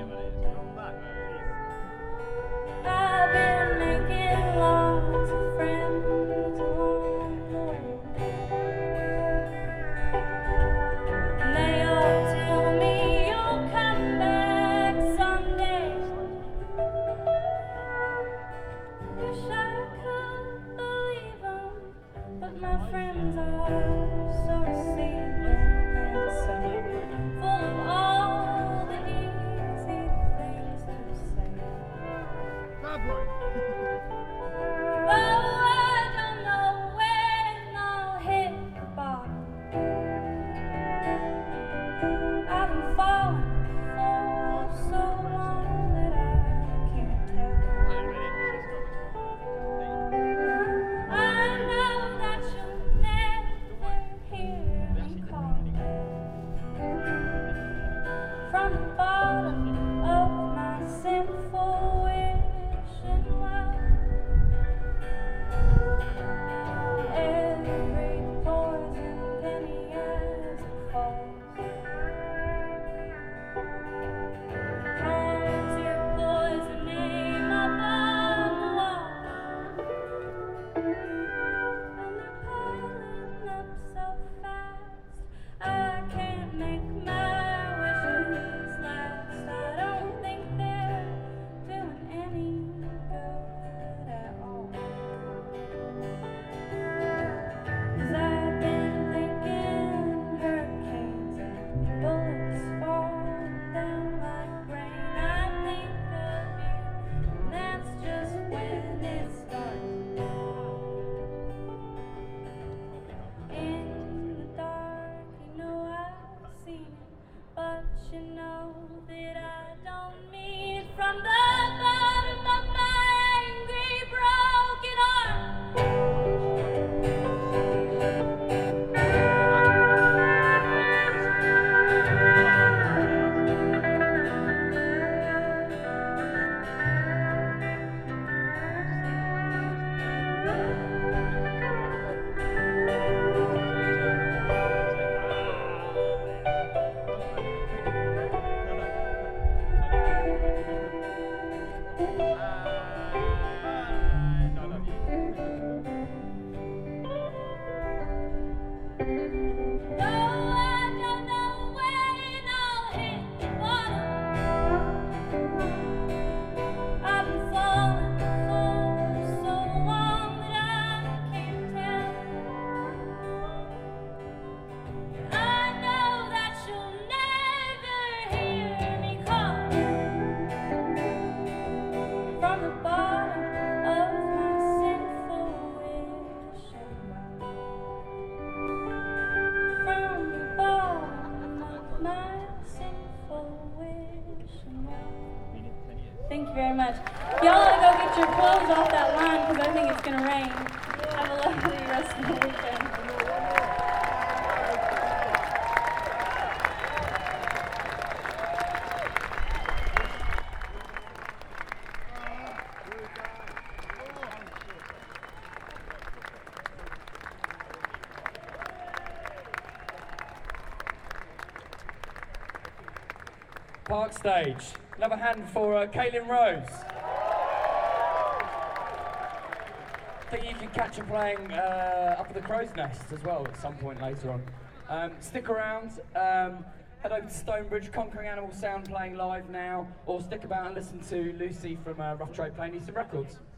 I've been making lots of friends along the way. And they all tell me you'll come back someday. Wish I could believe them, but my friends are so receiving and so full of all the easy things to say. Oh, I don't know when I'll hit the bottom. I've been falling for so long that I can't tell. I know that you'll never hear me call from the bottom of my sinful wishing well. Every poison penny as it falls has your poison name up on the wall. And they're piling up so fast, I can't make my wishes last. I don't think they're doing any good at all. 'Cause I've been thinking hurricanes and bullets fall down like rain. I think of you, and that's just when it starts. In the dark, you know I've seen it, but you know that I don't mean it. From the bottom of my angry, broken heart. Thank you very much. Y'all ought to go get your clothes off that line because I think it's going to rain. Have a lovely rest of the weekend. Park stage. Another hand for Kaylin Rose. I think you can catch her playing up at the Crow's Nest as well at some point later on. Stick around, head over to Stonebridge, Conquering Animal Sound playing live now, or stick about and listen to Lucy from Rough Trade playing you some records.